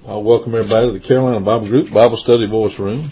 I'll welcome everybody to the Carolina Bible Group Bible Study Voice Room.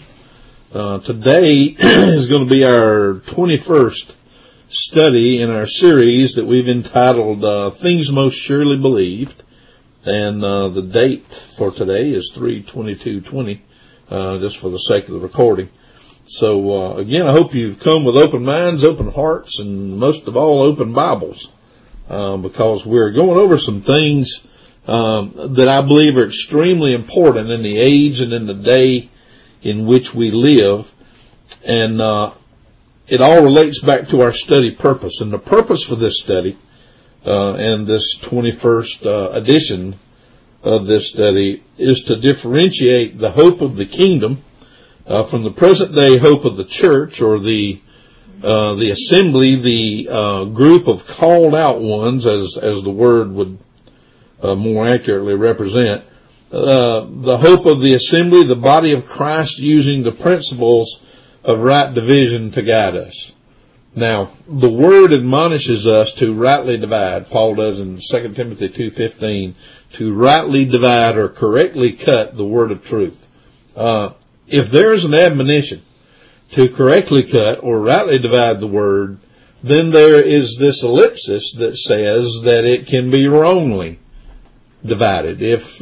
Today is going to be our 21st study in our series that we've entitled Things Most Surely Believed. And the date for today is 3/22/20, just for the sake of the recording. So again, I hope you've come with open minds, open hearts, and most of all, open Bibles, because we're going over some things that I believe are extremely important in the age and in the day in which we live. And it all relates back to our study purpose. And the purpose for this study, and this 21st edition of this study, is to differentiate the hope of the kingdom from the present day hope of the church, or the assembly, the group of called out ones, as the word would more accurately represent, the hope of the assembly, the body of Christ, using the principles of right division to guide us. Now, the word admonishes us to rightly divide. Paul does in 2 Timothy 2:15, to rightly divide or correctly cut the word of truth. If there is an admonition to correctly cut or rightly divide the word, then there is this ellipsis that says that it can be wrongly divided. If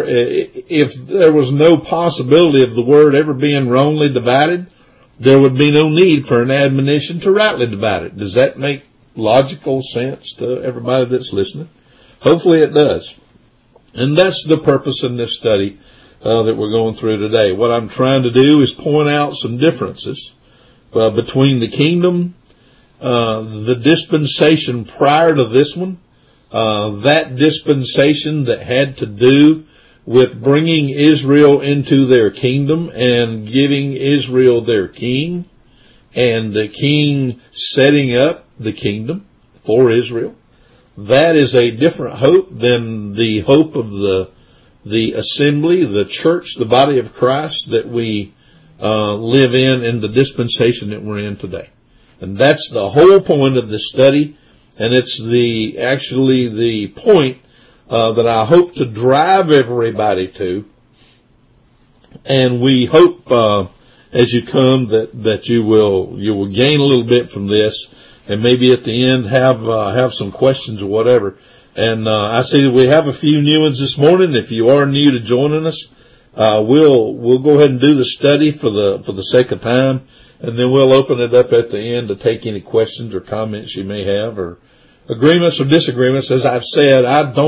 there was no possibility of the word ever being wrongly divided, there would be no need for an admonition to rightly divide it. Does that make logical sense to everybody that's listening? Hopefully it does. And that's the purpose in this study that we're going through today. What I'm trying to do is point out some differences between the kingdom, the dispensation prior to this one, that dispensation that had to do with bringing Israel into their kingdom and giving Israel their king, and the king setting up the kingdom for Israel. That is a different hope than the hope of the assembly, the church, the body of Christ that we live in the dispensation that we're in today. And that's the whole point of this study. And it's actually the point that I hope to drive everybody to. And we hope as you come that you will gain a little bit from this, and maybe at the end have some questions or whatever. And I see that we have a few new ones this morning. If you are new to joining us, we'll go ahead and do the study for the sake of time. And then we'll open it up at the end to take any questions or comments you may have, or agreements or disagreements. As I've said,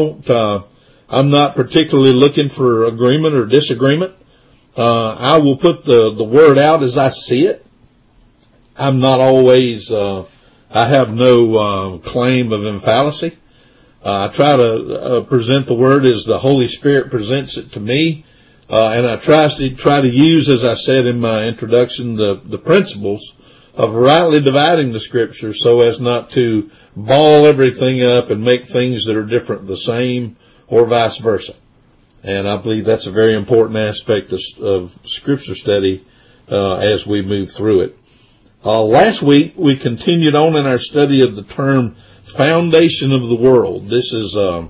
I'm not particularly looking for agreement or disagreement. I will put the word out as I see it. I'm not always, I have no claim of infallacy. I try to present the word as the Holy Spirit presents it to me. And I try to use, as I said in my introduction, the principles of rightly dividing the scripture so as not to ball everything up and make things that are different the same, or vice versa. And I believe that's a very important aspect of scripture study as we move through it. Last week we continued on in our study of the term foundation of the world. This is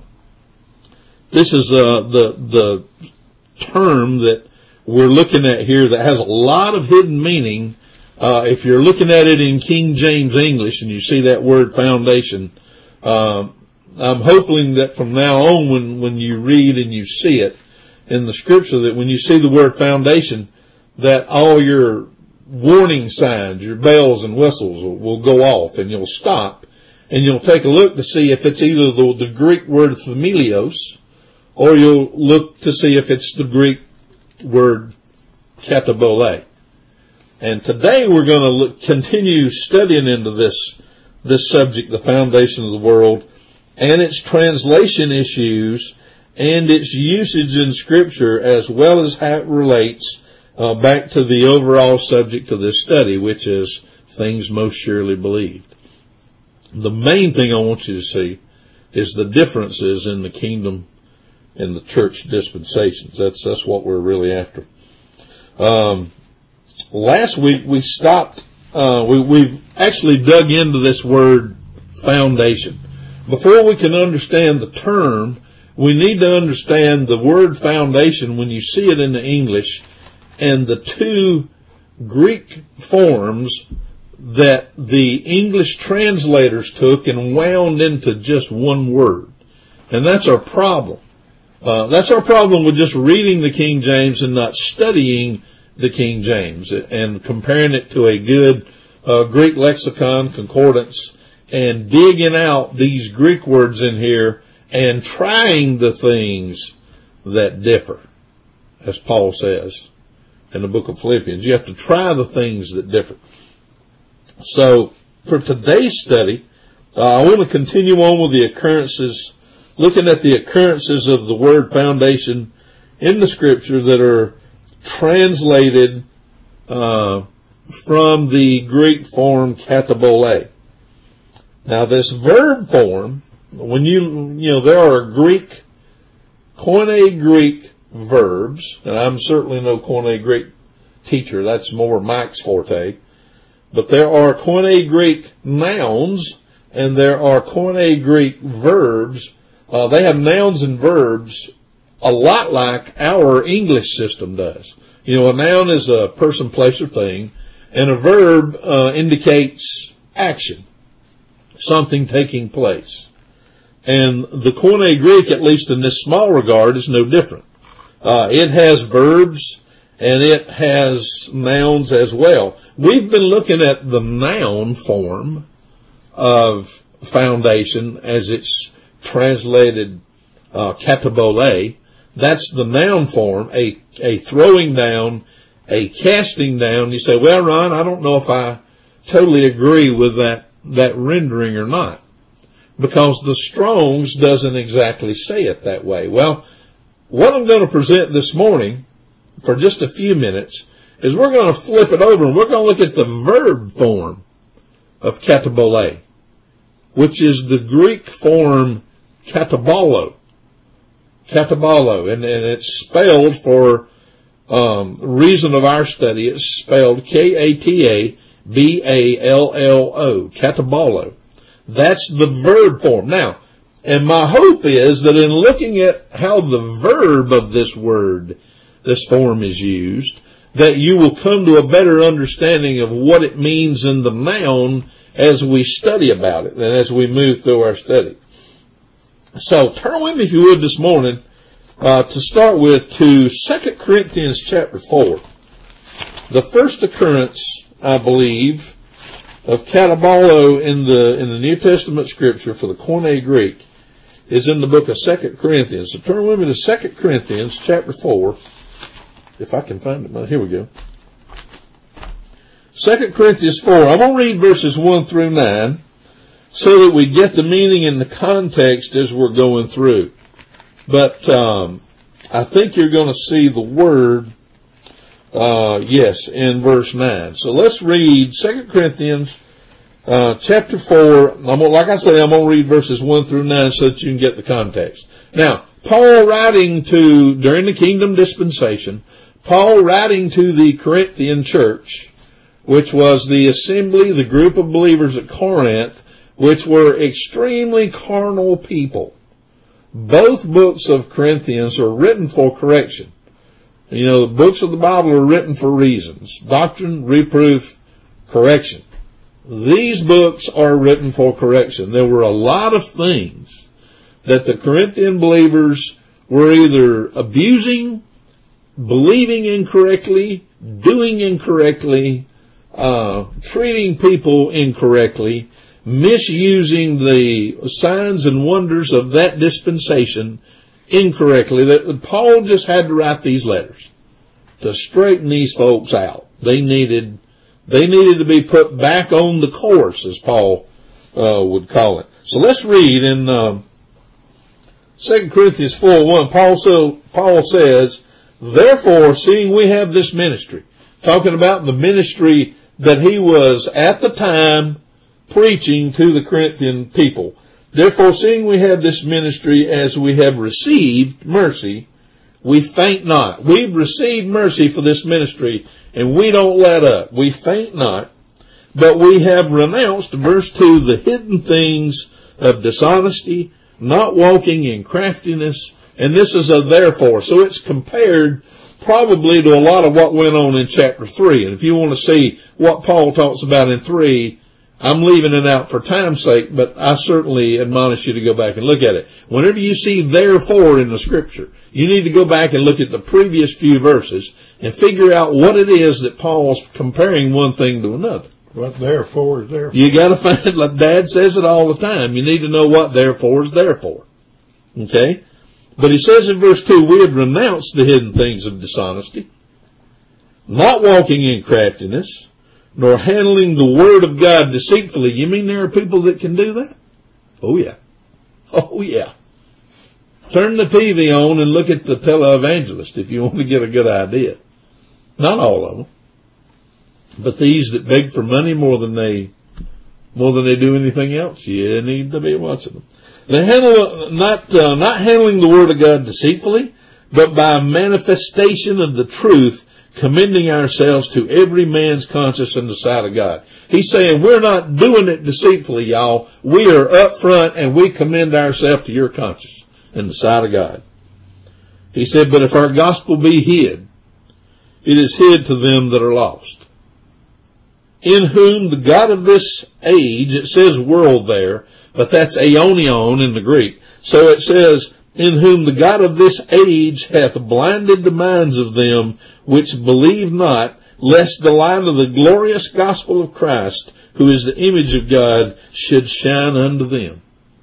the term that we're looking at here that has a lot of hidden meaning. If you're looking at it in King James English and you see that word foundation, I'm hoping that from now on, when you read and you see it in the scripture, that when you see the word foundation, that all your warning signs, your bells and whistles will go off, and you'll stop and you'll take a look to see if it's either the Greek word familios, or you'll look to see if it's the Greek word katabole. And today we're going to continue studying into this subject, the foundation of the world, and its translation issues and its usage in Scripture, as well as how it relates back to the overall subject of this study, which is things most surely believed. The main thing I want you to see is the differences in the kingdom and the church dispensations. That's what we're really after. Last week we stopped, we've actually dug into this word foundation. Before we can understand the term, we need to understand the word foundation when you see it in the English and the two Greek forms that the English translators took and wound into just one word. And that's our problem. That's our problem with just reading the King James and not studying the King James and comparing it to a good Greek lexicon, concordance, and digging out these Greek words in here and trying the things that differ, as Paul says in the book of Philippians. You have to try the things that differ. So for today's study, I want to continue on with the occurrences, looking at the occurrences of the word foundation in the Scripture that are translated from the Greek form katabole. Now this verb form, when there are Koine Greek verbs, and I'm certainly no Koine Greek teacher, that's more Mike's forte, but there are Koine Greek nouns and there are Koine Greek verbs. They have nouns and verbs a lot like our English system does. A noun is a person, place, or thing, and a verb indicates action, something taking place. And the Koine Greek, at least in this small regard, is no different. It has verbs and it has nouns as well. We've been looking at the noun form of foundation as it's translated katabole. That's the noun form, a throwing down, a casting down. You say, well, Ron, I don't know if I totally agree with that rendering or not, because the Strong's doesn't exactly say it that way. Well, what I'm going to present this morning for just a few minutes is we're going to flip it over and we're going to look at the verb form of katabole, which is the Greek form katabalo. Katabalo, and it's spelled, for reason of our study, it's spelled Katabalo, katabalo. That's the verb form. Now, and my hope is that in looking at how the verb of this word, this form is used, that you will come to a better understanding of what it means in the noun as we study about it and as we move through our study. So turn with me, if you would, this morning, to start with, to 2 Corinthians chapter 4. The first occurrence, I believe, of katabalo in the New Testament Scripture for the Koine Greek is in the book of 2 Corinthians. So turn with me to 2 Corinthians chapter 4. If I can find it. Here we go. 2 Corinthians 4. I'm going to read verses 1 through 9 so that we get the meaning and the context as we're going through. But I think you're going to see the word, in verse 9. So let's read 2 Corinthians chapter 4. Like I say, I'm going to read verses 1 through 9 so that you can get the context. Now, Paul writing during the kingdom dispensation, Paul writing to the Corinthian church, which was the assembly, the group of believers at Corinth, which were extremely carnal people. Both books of Corinthians are written for correction. The books of the Bible are written for reasons: doctrine, reproof, correction. These books are written for correction. There were a lot of things that the Corinthian believers were either abusing, believing incorrectly, doing incorrectly, treating people incorrectly, misusing the signs and wonders of that dispensation incorrectly, that Paul just had to write these letters to straighten these folks out. They needed to be put back on the course, as Paul would call it. So let's read in 2 Corinthians 4:1. Paul says, therefore, seeing we have this ministry, talking about the ministry that he was at the time preaching to the Corinthian people. Therefore, seeing we have this ministry, as we have received mercy, we faint not. We've received mercy for this ministry, and we don't let up. We faint not, but we have renounced, verse 2, the hidden things of dishonesty, not walking in craftiness. And this is a therefore. So it's compared probably to a lot of what went on in chapter 3. And if you want to see what Paul talks about in 3, I'm leaving it out for time's sake, but I certainly admonish you to go back and look at it. Whenever you see therefore in the scripture, you need to go back and look at the previous few verses and figure out what it is that Paul's comparing one thing to another. What therefore is therefore? You got to find, like Dad says it all the time, you need to know what therefore is therefore. Okay? But he says in verse 2, we had renounced the hidden things of dishonesty, not walking in craftiness, nor handling the word of God deceitfully. You mean there are people that can do that? Oh yeah. Oh yeah. Turn the TV on and look at the televangelist if you want to get a good idea. Not all of them, but these that beg for money more than they do anything else. You need to be watching them. They handle not handling the word of God deceitfully, but by manifestation of the truth, commending ourselves to every man's conscience in the sight of God. He's saying we're not doing it deceitfully, y'all. We are up front and we commend ourselves to your conscience in the sight of God. He said, but if our gospel be hid, it is hid to them that are lost, in whom the God of this age, it says world there, but that's aionion in the Greek. So it says, in whom the God of this age hath blinded the minds of them which believe not, lest the light of the glorious gospel of Christ, who is the image of God, should shine unto them.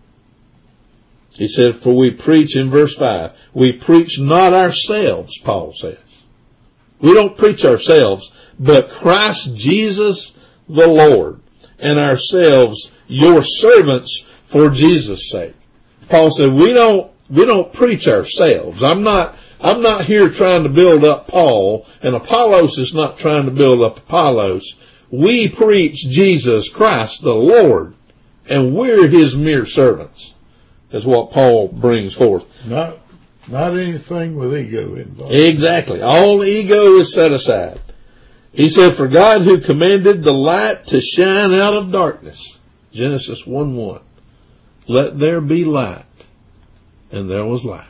He said, for we preach, in verse 5, we preach not ourselves, Paul says. We don't preach ourselves, but Christ Jesus the Lord, and ourselves your servants for Jesus' sake. Paul said, we don't preach ourselves. I'm not here trying to build up Paul, and Apollos is not trying to build up Apollos. We preach Jesus Christ the Lord, and we're his mere servants. That's what Paul brings forth. Not anything with ego involved. Exactly. All ego is set aside. He said, for God who commanded the light to shine out of darkness, Genesis 1:1, let there be light, and there was light.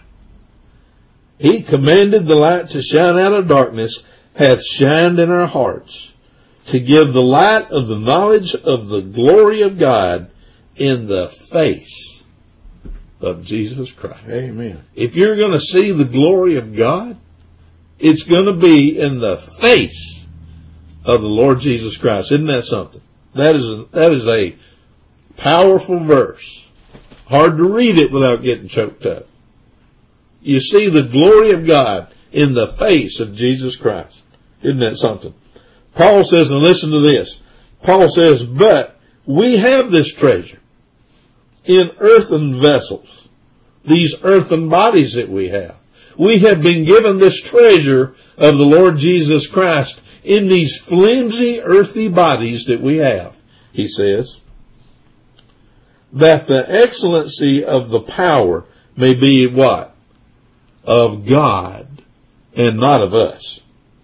He commanded the light to shine out of darkness, hath shined in our hearts, to give the light of the knowledge of the glory of God in the face of Jesus Christ. Amen. If you're going to see the glory of God, it's going to be in the face of the Lord Jesus Christ. Isn't that something? That is a powerful verse. Hard to read it without getting choked up. You see the glory of God in the face of Jesus Christ. Isn't that something? Paul says, and listen to this. Paul says, but we have this treasure in earthen vessels. These earthen bodies that we have. We have been given this treasure of the Lord Jesus Christ in these flimsy earthy bodies that we have, he says, that the excellency of the power may be what? Of God and not of us.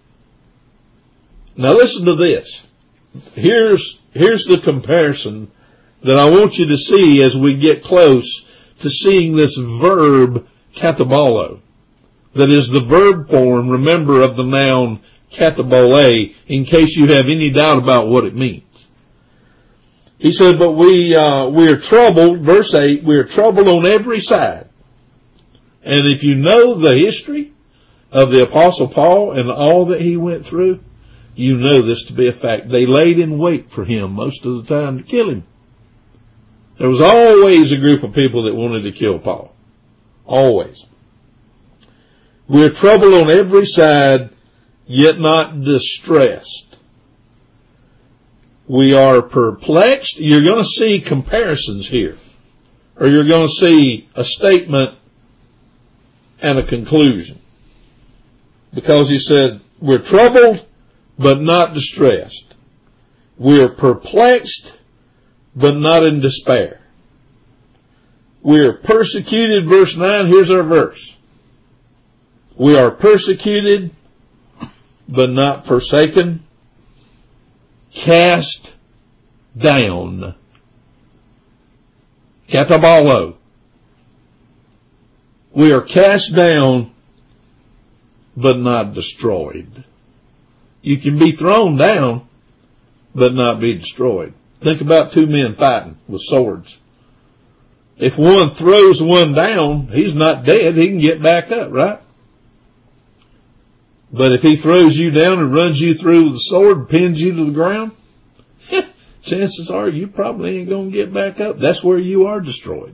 Now listen to this. Here's the comparison that I want you to see as we get close to seeing this verb katabalo. That is the verb form, remember, of the noun katabole, in case you have any doubt about what it means. He said, but we are troubled, verse 8, we are troubled on every side. And if you know the history of the Apostle Paul and all that he went through, you know this to be a fact. They laid in wait for him most of the time to kill him. There was always a group of people that wanted to kill Paul. Always. We are troubled on every side, yet not distressed. We are perplexed. You're going to see comparisons here. Or you're going to see a statement and a conclusion. Because he said, we're troubled, but not distressed. We're perplexed, but not in despair. We're persecuted, verse 9, here's our verse. We are persecuted, but not forsaken. Cast down. Katabalo. We are cast down, but not destroyed. You can be thrown down, but not be destroyed. Think about two men fighting with swords. If one throws one down, he's not dead. He can get back up, right? But if he throws you down and runs you through with the sword and pins you to the ground, chances are you probably ain't going to get back up. That's where you are destroyed.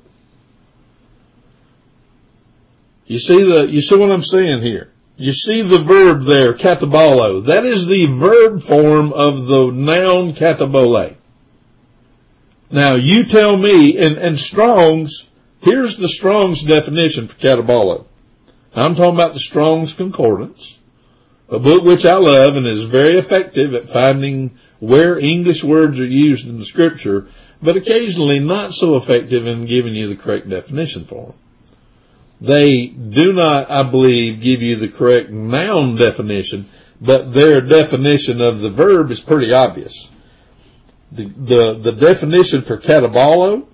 You see what I'm saying here? You see the verb there, katabalo. That is the verb form of the noun katabole. Now you tell me, and Strong's, here's the Strong's definition for katabalo. I'm talking about the Strong's Concordance, a book which I love and is very effective at finding where English words are used in the scripture, but occasionally not so effective in giving you the correct definition for them. They do not, I believe, give you the correct noun definition, but their definition of the verb is pretty obvious. The definition for katabalo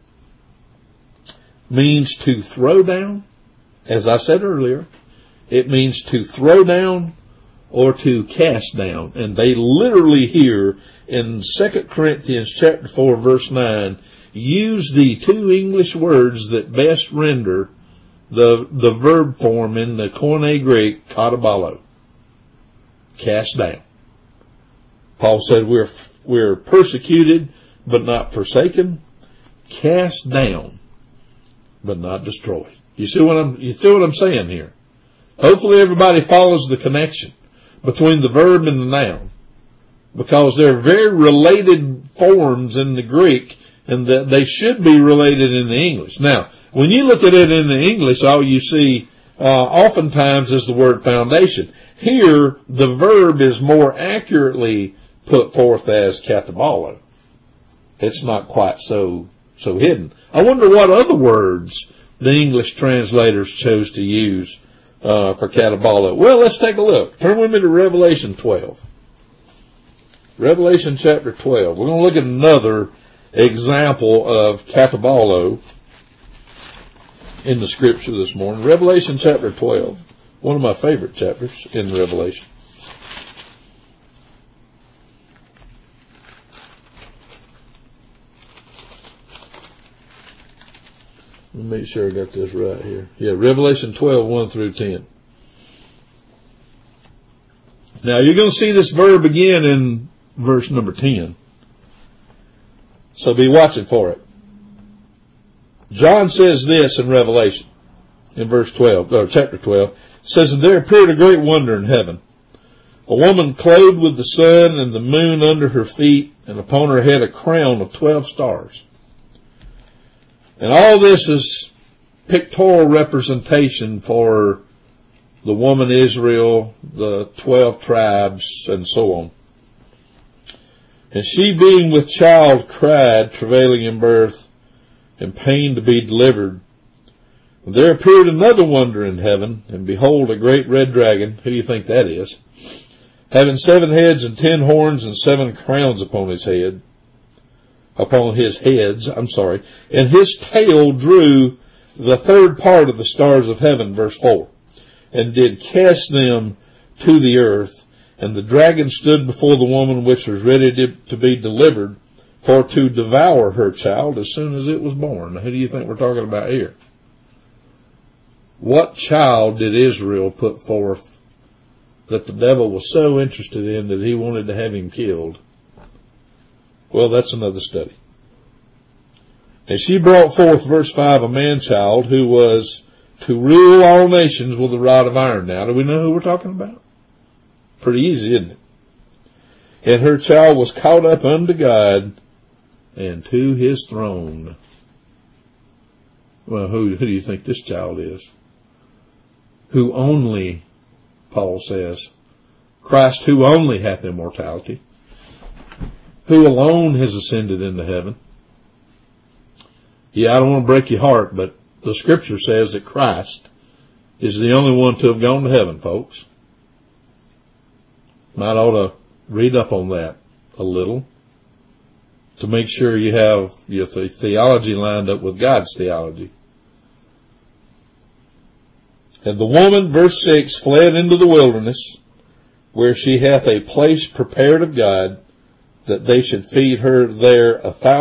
means to throw down. As I said earlier, it means to throw down or to cast down. And they literally here in 2 Corinthians chapter 4 verse 9 use the two English words that best render the verb form in the Koine Greek, katabalo, cast down. Paul said we're persecuted but not forsaken, cast down but not destroyed. You see what I'm saying here? Hopefully everybody follows the connection between the verb and the noun, because they're very related forms in the Greek, and that they should be related in the English. Now, when you look at it in the English, all you see oftentimes is the word foundation. Here, the verb is more accurately put forth as katabalo. It's not quite so hidden. I wonder what other words the English translators chose to use for katabalo. Well, let's take a look. Turn with me to Revelation 12. Revelation chapter 12. We're going to look at another example of katabalo in the scripture this morning. Revelation chapter 12. One of my favorite chapters in Revelation. Let me make sure I got this right here. Yeah, Revelation 12, 1 through 10. Now you're going to see this verb again in verse number 10. So be watching for it. John says this in Revelation, in verse 12, or chapter 12. It says, "And there appeared a great wonder in heaven, a woman clothed with the sun and the moon under her feet, and upon her head a crown of 12 stars. And all this is pictorial representation for the woman Israel, the 12 tribes, and so on. And she, being with child, cried, travailing in birth, and pain to be delivered. And there appeared another wonder in heaven, and behold, a great red dragon," who do you think that is, "having 7 heads and 10 horns and 7 crowns upon his heads, and his tail drew the third part of the stars of heaven," verse 4, "and did cast them to the earth. And the dragon stood before the woman which was ready to be delivered, for to devour her child as soon as it was born." Now, who do you think we're talking about here? What child did Israel put forth that the devil was so interested in that he wanted to have him killed? Well, that's another study. "And she brought forth," verse 5, "a man-child who was to rule all nations with a rod of iron." Now, do we know who we're talking about? Pretty easy, isn't it? "And her child was caught up unto God and to his throne." Well, who do you think this child is? Who only, Paul says, Christ who only hath immortality, who alone has ascended into heaven. Yeah, I don't want to break your heart, but the scripture says that Christ is the only one to have gone to heaven, folks. Might ought to read up on that a little to make sure you have your theology lined up with God's theology. And the woman, verse 6, fled into the wilderness, where she hath a place prepared of God, that they should feed her there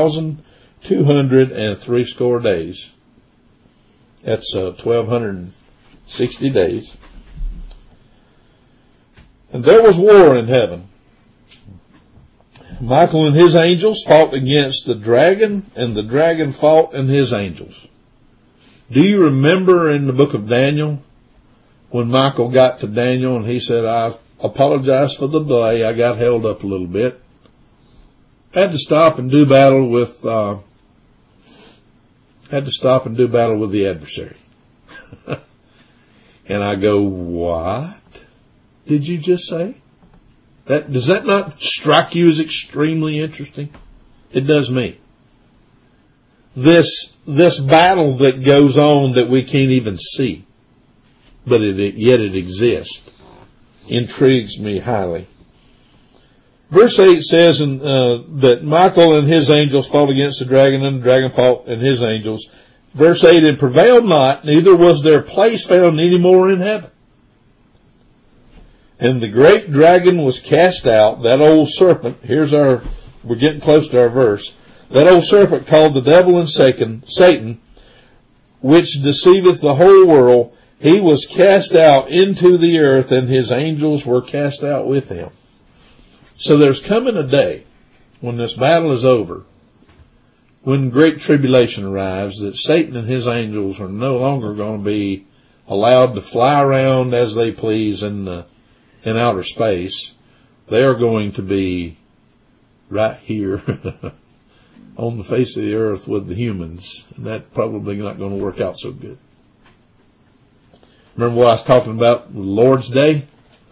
1,260 days. That's 1,260 days. And there was war in heaven. Michael and his angels fought against the dragon, and the dragon fought and his angels. Do you remember in the book of Daniel, when Michael got to Daniel and he said, I apologize for the delay, I got held up a little bit. Had to stop and do battle with the adversary. And I go, what did you just say? Does that not strike you as extremely interesting? It does me. This battle that goes on that we can't even see, but yet it exists, intrigues me highly. Verse 8 says that Michael and his angels fought against the dragon, and the dragon fought and his angels. Verse 8, and prevailed not, neither was their place found any more in heaven. And the great dragon was cast out, that old serpent. We're getting close to our verse. That old serpent called the devil and Satan, which deceiveth the whole world. He was cast out into the earth, and his angels were cast out with him. So there's coming a day when this battle is over, when great tribulation arrives, that Satan and his angels are no longer going to be allowed to fly around as they please in outer space. They are going to be right here on the face of the earth with the humans, and that's probably not going to work out so good. Remember what I was talking about the Lord's Day?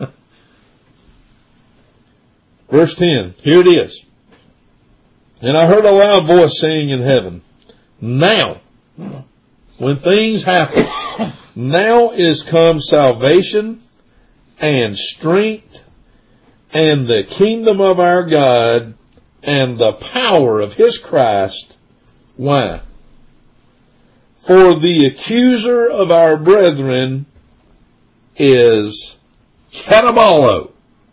Verse 10, here it is. And I heard a loud voice saying in heaven, now, when things happen, now is come salvation and strength and the kingdom of our God and the power of his Christ. Why? For the accuser of our brethren is Catabalo.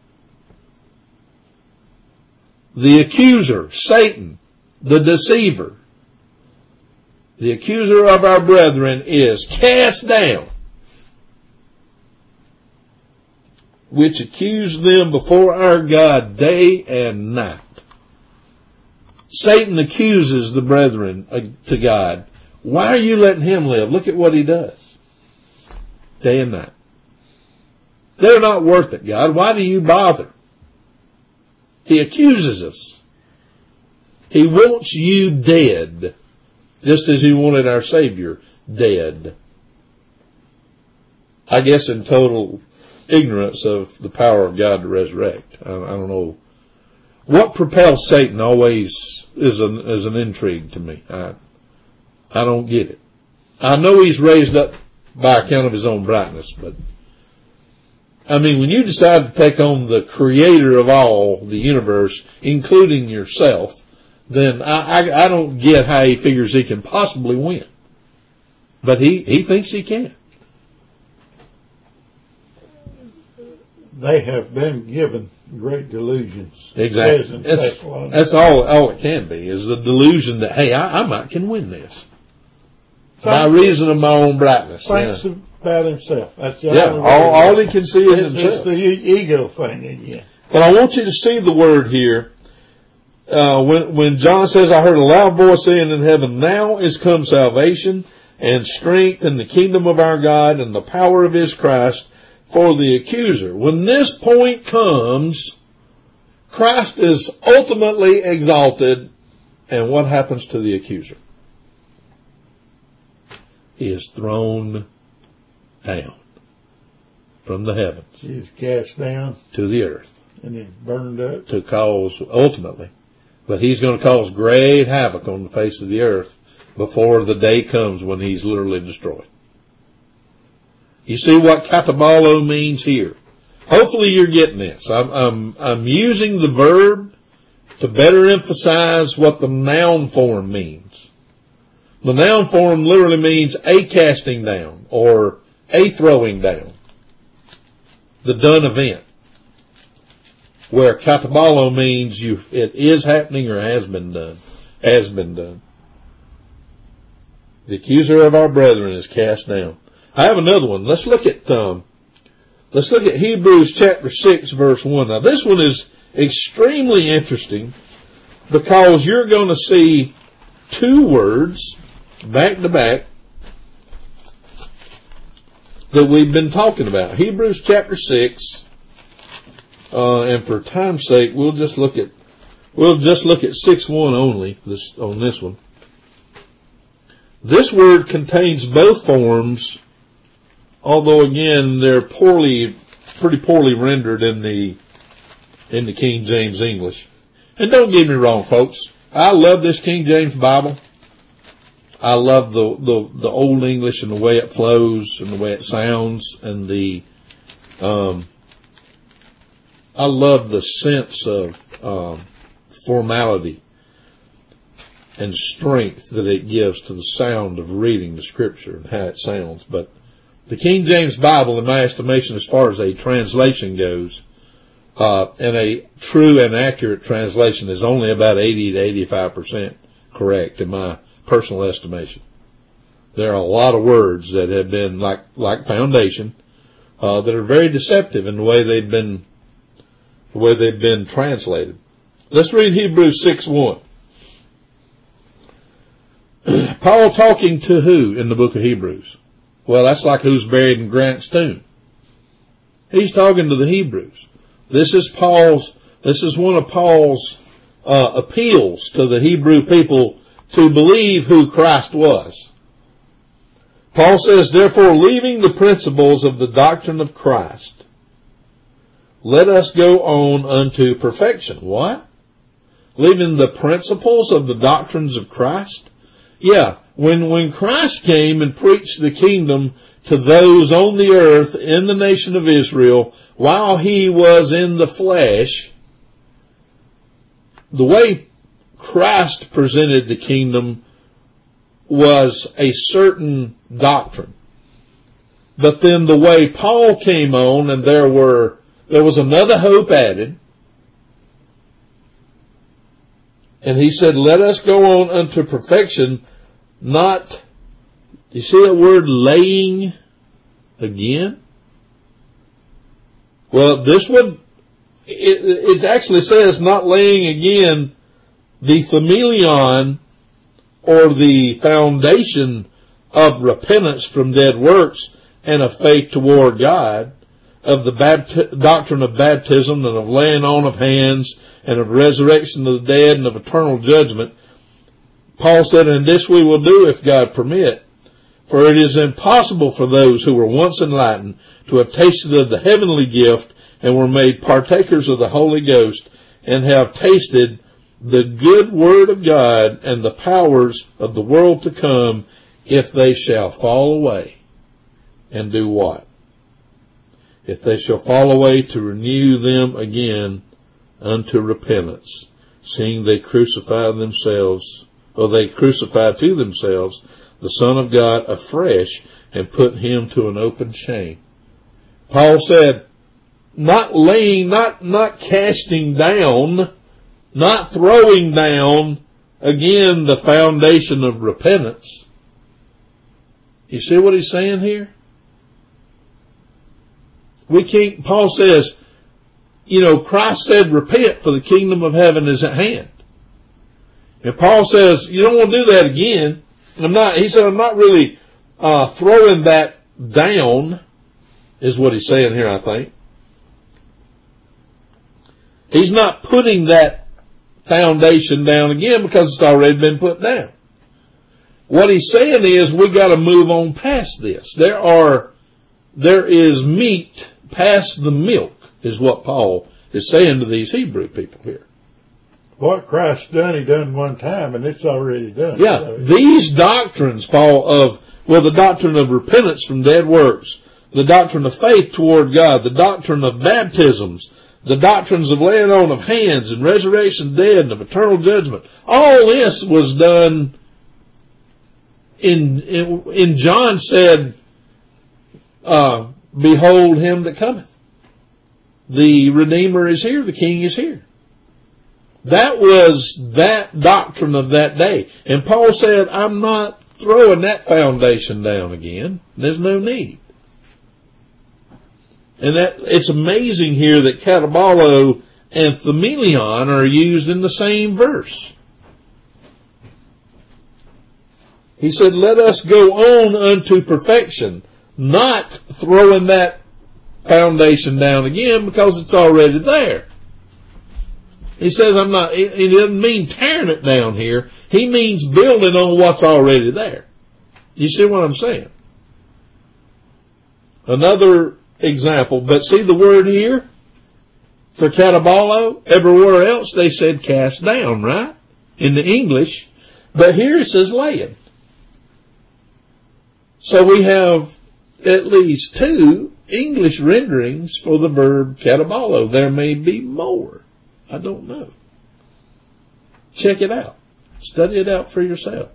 The accuser, Satan, the deceiver, the accuser of our brethren is cast down, which accused them before our God day and night. Satan accuses the brethren to God. Why are you letting him live? Look at what he does. Day and night. They're not worth it, God. Why do you bother? He accuses us. He wants you dead, just as he wanted our Savior dead. I guess in total ignorance of the power of God to resurrect. I don't know. What propels Satan always is an intrigue to me. I don't get it. I know he's raised up by account of his own brightness, but I mean, when you decide to take on the creator of all, the universe, including yourself, then I don't get how he figures he can possibly win. But he thinks he can. They have been given great delusions. Exactly. That's all it can be, is the delusion that, hey, I can win this. By reason of my own brightness. Thinks about himself. That's the only all he can see is himself. It's the ego thing again. But I want you to see the word here. When John says, I heard a loud voice saying in heaven, now is come salvation and strength and the kingdom of our God and the power of his Christ. For the accuser, when this point comes, Christ is ultimately exalted, and what happens to the accuser? He is thrown down from the heavens. He is cast down to the earth. And he's burned up. To cause, ultimately, but he's going to cause great havoc on the face of the earth before the day comes when he's literally destroyed. You see what katabalo means here. Hopefully you're getting this. I'm using the verb to better emphasize what the noun form means. The noun form literally means a casting down or a throwing down, the done event, where katabalo means it is happening or has been done. Has been done. The accuser of our brethren is cast down. I have another one. Let's look at Hebrews chapter 6 verse 1. Now this one is extremely interesting because you're going to see two words back to back that we've been talking about. Hebrews chapter 6, and for time's sake, we'll just look at 6:1 only on this one. This word contains both forms, although again they're pretty poorly rendered in the King James English. And don't get me wrong, folks, I love this King James Bible. I love the Old English and the way it flows and the way it sounds, and I love the sense of formality and strength that it gives to the sound of reading the Scripture and how it sounds. But the King James Bible, in my estimation, as far as a translation goes, and a true and accurate translation, is only about 80 to 85% correct in my personal estimation. There are a lot of words that have been like foundation, that are very deceptive in the way they've been translated. Let's read Hebrews 6:1. Paul talking to who in the book of Hebrews? Well, that's like who's buried in Grant's tomb. He's talking to the Hebrews. This is one of Paul's appeals to the Hebrew people to believe who Christ was. Paul says, therefore, leaving the principles of the doctrine of Christ, let us go on unto perfection. What? Leaving the principles of the doctrines of Christ? Yeah, when Christ came and preached the kingdom to those on the earth in the nation of Israel, while he was in the flesh, the way Christ presented the kingdom was a certain doctrine. But then the way Paul came on, and there was another hope added, and he said, let us go on unto perfection, not, you see that word laying again? Well, it actually says not laying again the familion or the foundation of repentance from dead works and of faith toward God, of the doctrine of baptism and of laying on of hands and of resurrection of the dead and of eternal judgment. Paul said, and this we will do if God permit, for it is impossible for those who were once enlightened to have tasted of the heavenly gift and were made partakers of the Holy Ghost and have tasted the good word of God and the powers of the world to come, if they shall fall away and do what? If they shall fall away, to renew them again unto repentance, seeing they crucify to themselves the Son of God afresh and put him to an open shame. Paul said, not laying, not casting down, not throwing down again the foundation of repentance. You see what he's saying here? Paul says, Christ said, repent, for the kingdom of heaven is at hand. And Paul says, you don't want to do that again. He said, I'm not really throwing that down, is what he's saying here, I think. He's not putting that foundation down again because it's already been put down. What he's saying is we got to move on past this. There is meat past the milk, is what Paul is saying to these Hebrew people here. What Christ done, he done one time, and it's already done. Yeah, so these doctrines, Paul, the doctrine of repentance from dead works, the doctrine of faith toward God, the doctrine of baptisms, the doctrines of laying on of hands and resurrection of dead and of eternal judgment, all this was done in John said, behold him that cometh. The Redeemer is here. The King is here. That was that doctrine of that day. And Paul said, I'm not throwing that foundation down again. There's no need. And that it's amazing here that katabalo and themelion are used in the same verse. He said, let us go on unto perfection, not throwing that foundation down again because it's already there. He says, he doesn't mean tearing it down here. He means building on what's already there. You see what I'm saying? Another example, but see the word here for katabalo? Everywhere else they said cast down, right? In the English. But here it says laying. So we have at least 2 English renderings for the verb katabalo. There may be more. I don't know. Check it out. Study it out for yourself.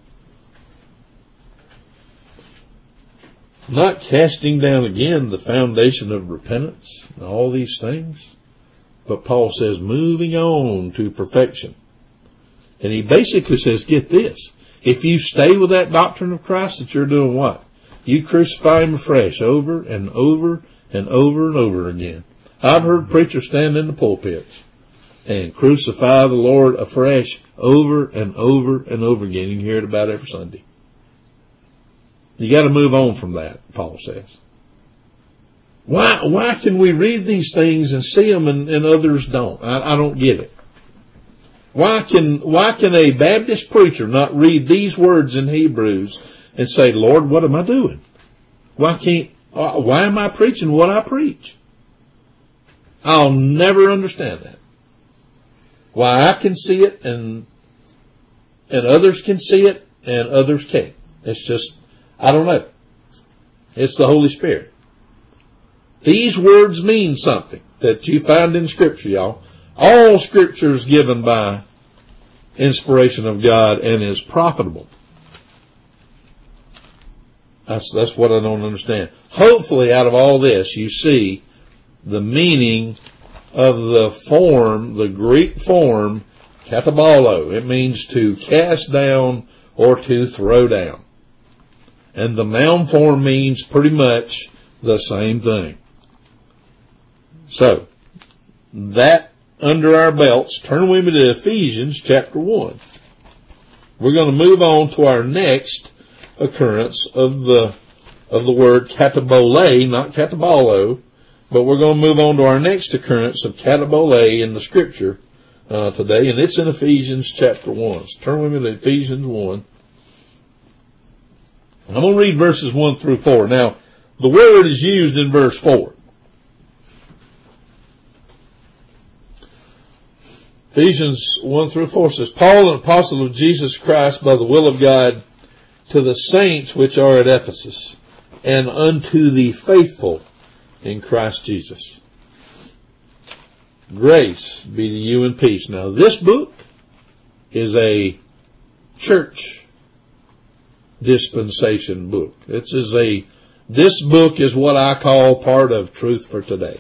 Not casting down again the foundation of repentance and all these things. But Paul says moving on to perfection. And he basically says, get this. If you stay with that doctrine of Christ, that you're doing what? You crucify him afresh over and over and over and over again. I've heard preachers stand in the pulpits and crucify the Lord afresh over and over and over again. You can hear it about every Sunday. You got to move on from that, Paul says. Why can we read these things and see them and others don't? I don't get it. Why can a Baptist preacher not read these words in Hebrews and say, Lord, what am I doing? Why am I preaching what I preach? I'll never understand that. Why I can see it and others can see it and others can't. It's just, I don't know. It's the Holy Spirit. These words mean something that you find in Scripture, y'all. All Scripture is given by inspiration of God and is profitable. That's what I don't understand. Hopefully out of all this you see the meaning of the form, the Greek form, katabalo. It means to cast down or to throw down. And the noun form means pretty much the same thing. So, that under our belts, turn with me to Ephesians chapter 1. We're going to move on to our next occurrence of the word katabole, not katabalo, but we're going to move on to our next occurrence of katabole in the Scripture today, and it's in Ephesians chapter 1. So turn with me to Ephesians 1. I'm going to read verses 1 through 4. Now, the word is used in verse 4. Ephesians 1 through 4 says, Paul, an apostle of Jesus Christ by the will of God, to the saints which are at Ephesus, and unto the faithful in Christ Jesus. Grace be to you and peace. Now, this book is a church dispensation book. This book is what I call part of Truth for Today.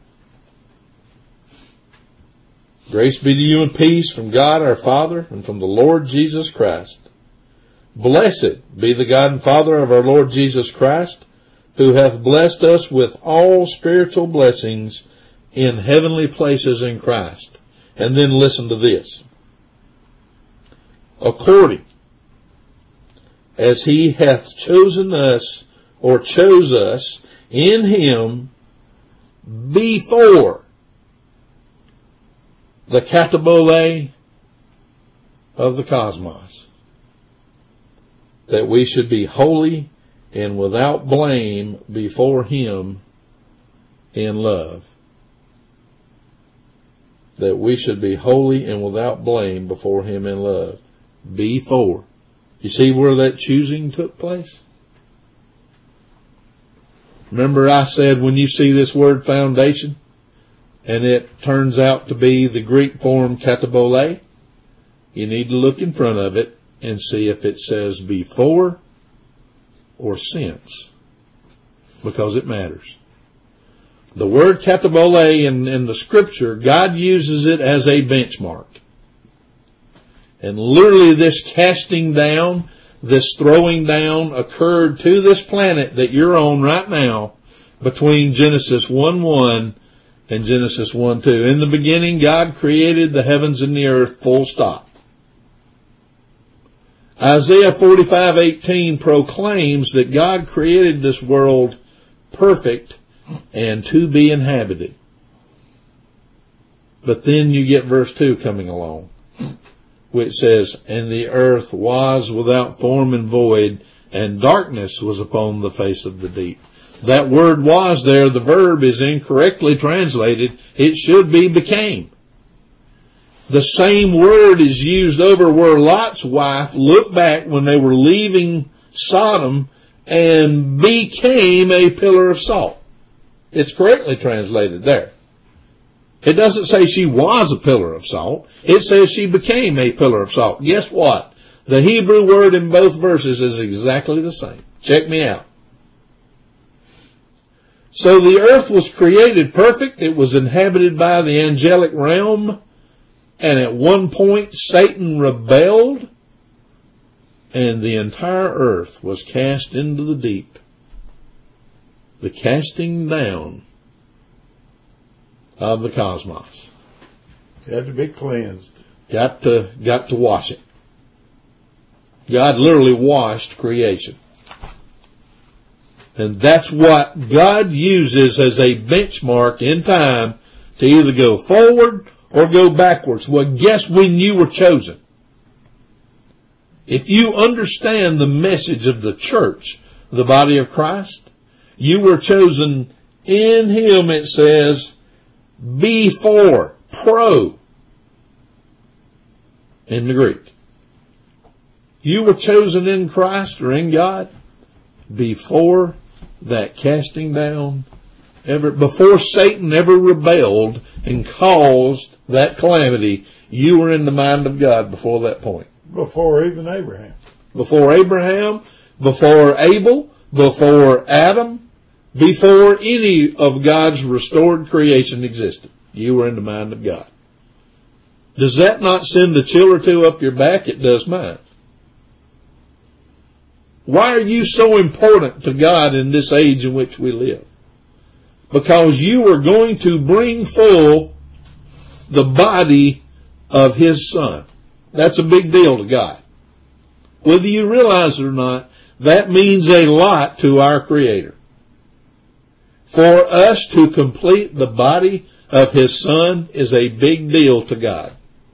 Grace be to you and peace from God our Father and from the Lord Jesus Christ. Blessed be the God and Father of our Lord Jesus Christ, who hath blessed us with all spiritual blessings in heavenly places in Christ. And then listen to this. According as he hath chosen us, or chose us in him before the katabole of the cosmos, that we should be holy and without blame before him in love. That we should be holy and without blame before him in love. Before. You see where that choosing took place? Remember I said when you see this word foundation, and it turns out to be the Greek form katabole, you need to look in front of it and see if it says before or since. because it matters. The word katabole in the scripture, God uses it as a benchmark. And literally this casting down, this throwing down occurred to this planet that you're on right now between Genesis 1:1 and Genesis 1:2. In the beginning, God created the heavens and the earth, full stop. Isaiah 45:18 proclaims that God created this world perfect and to be inhabited. But then you get verse 2 coming along, which says, and the earth was without form and void, and darkness was upon the face of the deep. That word was there, the verb is incorrectly translated. It should be became. The same word is used over where Lot's wife looked back when they were leaving Sodom and became a pillar of salt. It's correctly translated there. It doesn't say she was a pillar of salt. It says she became a pillar of salt. Guess what? The Hebrew word in both verses is exactly the same. Check me out. So the earth was created perfect. It was inhabited by the angelic realm. And at one point Satan rebelled. And the entire earth was cast into the deep. The casting down of the cosmos. Had to be cleansed. Got to wash it. God literally washed creation. And that's what God uses as a benchmark in time to either go forward or go backwards. Well, guess when you were chosen? If you understand the message of the church, the body of Christ, you were chosen in Him, it says, before, pro, in the Greek. You were chosen in Christ or in God before that casting down, before Satan ever rebelled and caused that calamity. You were in the mind of God before that point. Before even Abraham. Before Abraham, before Abel, before Adam, before any of God's restored creation existed. You were in the mind of God. Does that not send a chill or two up your back? It does mine. Why are you so important to God in this age in which we live? Because you are going to bring full the body of His Son. That's a big deal to God. Whether you realize it or not, that means a lot to our Creator. For us to complete the body of His Son is a big deal to God.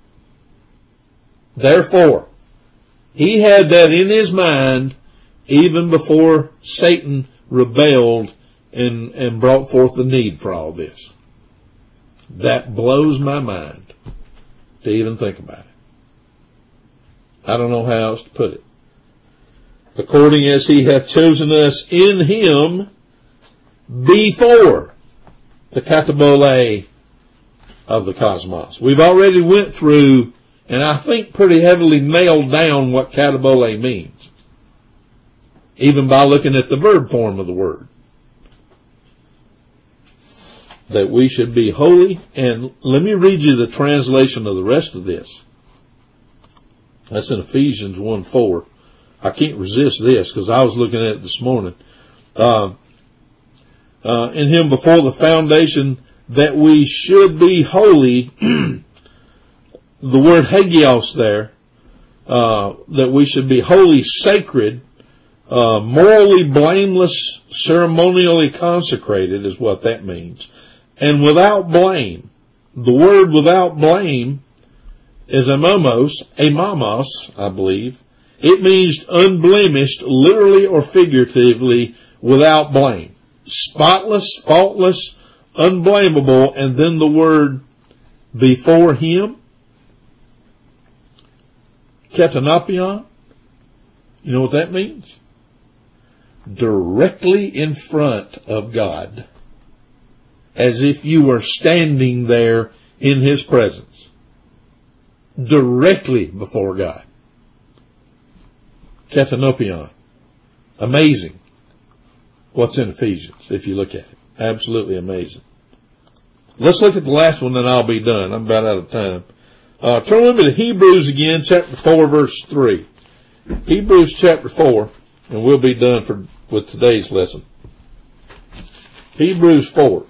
Therefore, He had that in His mind even before Satan rebelled and brought forth the need for all this. That blows my mind to even think about it. I don't know how else to put it. According as He hath chosen us in Him before the katabole of the cosmos. We've already went through, and I think pretty heavily nailed down what katabole means, even by looking at the verb form of the word. That we should be holy. And let me read you the translation of the rest of this. That's in Ephesians 1:4. I can't resist this because I was looking at it this morning. In Him before the foundation that we should be holy. The word hagios there, that we should be holy, sacred, morally blameless, ceremonially consecrated is what that means. And without blame. The word without blame is amamos, I believe. It means unblemished, literally or figuratively, without blame. Spotless, faultless, unblameable, and then the word before Him. Ketanopion. You know what that means? Directly in front of God. As if you were standing there in His presence. Directly before God. Ketanopion. Amazing. what's in Ephesians, if you look at it. Absolutely amazing. Let's look at the last one, then I'll be done. I'm about out of time. Turn with me to Hebrews again, chapter 4, verse 3. Hebrews chapter 4, and we'll be done with today's lesson. Hebrews 4.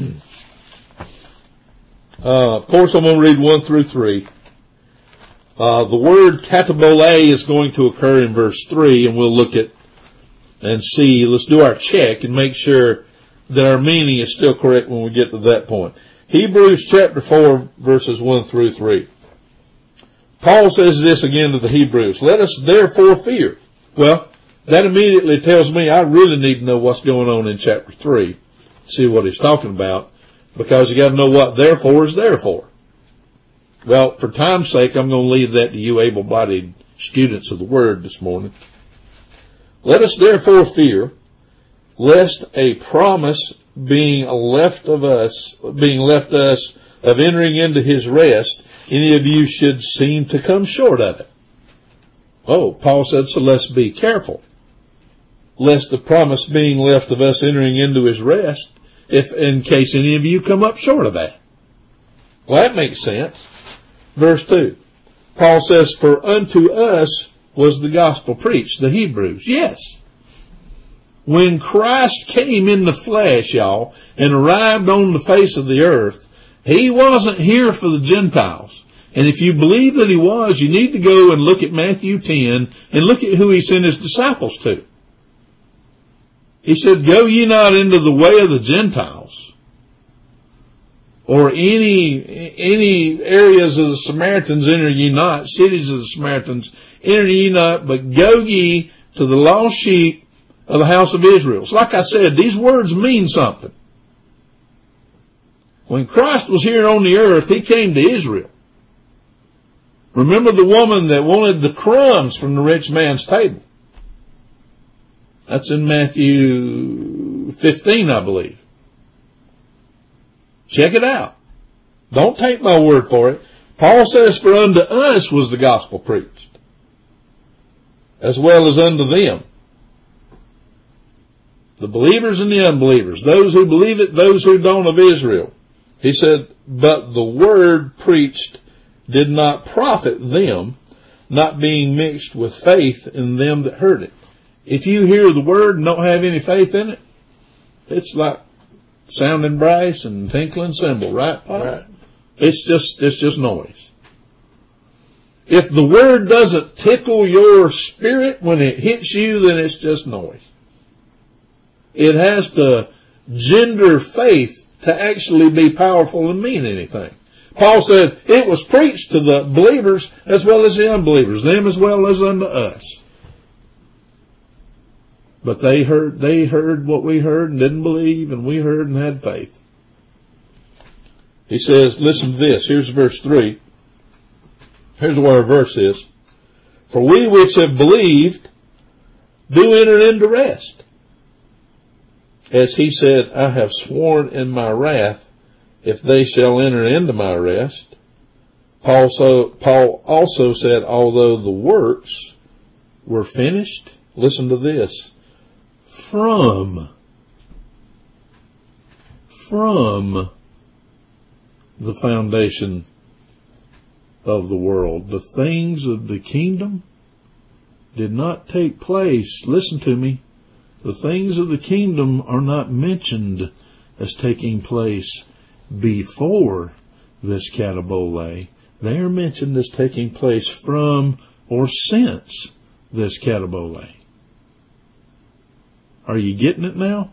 Of course, I'm going to read 1 through 3. The word katabole is going to occur in verse 3, and we'll look at and see. Let's do our check and make sure that our meaning is still correct when we get to that point. Hebrews chapter 4, verses 1 through 3. Paul says this again to the Hebrews. Let us therefore fear. Well, that immediately tells me I really need to know what's going on in chapter 3. See what he's talking about. Because you got to know what therefore is there for. Well, for time's sake, I'm going to leave that to you able-bodied students of the Word this morning. Let us therefore fear, lest a promise being left us of entering into his rest, any of you should seem to come short of it. Oh, Paul said, so let's be careful, lest the promise being left of us entering into his rest, if in case any of you come up short of that. Well, that makes sense. Verse 2. Paul says, for unto us was the gospel preached, the Hebrews. Yes. When Christ came in the flesh, y'all, and arrived on the face of the earth, he wasn't here for the Gentiles. And if you believe that he was, you need to go and look at Matthew 10 and look at who he sent his disciples to. He said, go ye not into the way of the Gentiles, or any areas of the Samaritans enter ye not, cities of the Samaritans enter ye not, but go ye to the lost sheep of the house of Israel. So like I said, these words mean something. When Christ was here on the earth, he came to Israel. Remember the woman that wanted the crumbs from the rich man's table? That's in Matthew 15, I believe. Check it out. Don't take my word for it. Paul says, for unto us was the gospel preached, as well as unto them. The believers and the unbelievers, those who believe it, those who don't, of Israel. He said, but the word preached did not profit them, not being mixed with faith in them that heard it. If you hear the word and don't have any faith in it, it's like sounding brass and tinkling cymbal, right, Paul? Right. It's just noise. If the word doesn't tickle your spirit when it hits you, then it's just noise. It has to gender faith to actually be powerful and mean anything. Paul said it was preached to the believers as well as the unbelievers, them as well as unto us. But they heard what we heard and didn't believe, and we heard and had faith. He says, listen to this. Here's verse 3. Here's where our verse is. For we which have believed do enter into rest. As he said, I have sworn in my wrath, if they shall enter into my rest. Paul also said, although the works were finished, listen to this, from the foundation of the world, the things of the kingdom did not take place. Listen to me. The things of the kingdom are not mentioned as taking place before this katabole. They are mentioned as taking place from or since this katabole. Are you getting it now?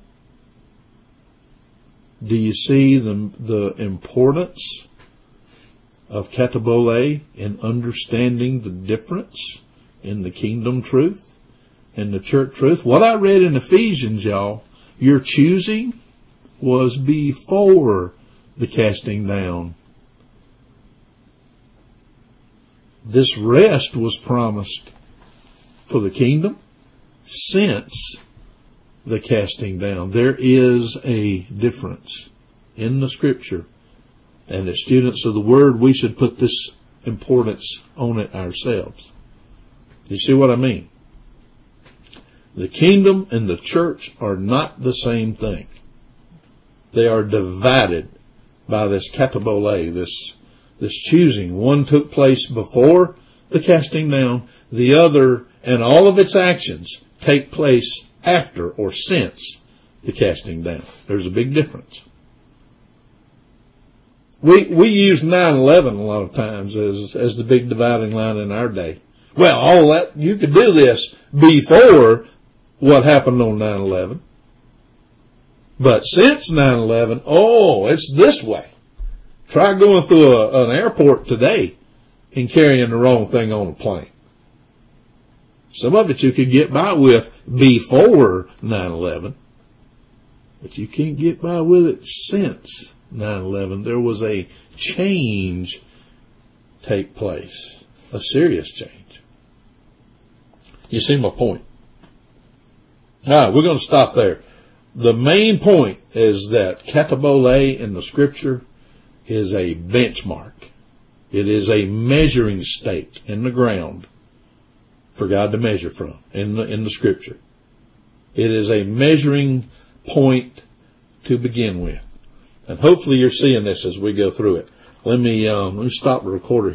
Do you see the importance of katabole in understanding the difference in the kingdom truth and the church truth? What I read in Ephesians, y'all, your choosing was before the casting down. This rest was promised for the kingdom since the casting down. There is a difference in the scripture. And as students of the word, we should put this importance on it ourselves. You see what I mean? The kingdom and the church are not the same thing. They are divided by this katabole, this choosing. One took place before the casting down, the other and all of its actions take place after or since the casting down. There's a big difference. We use 9/11 a lot of times as the big dividing line in our day. Well, all that, you could do this before what happened on 9/11. But since 9/11, it's this way. Try going through an airport today and carrying the wrong thing on a plane. Some of it you could get by with before 9/11, but you can't get by with it since 9/11. There was a change take place, a serious change. You see my point? All right, we're going to stop there. The main point is that katabole in the scripture is a benchmark. It is a measuring stake in the ground for God to measure from in the scripture. It is a measuring point to begin with. And hopefully you're seeing this as we go through it. Let me stop the recorder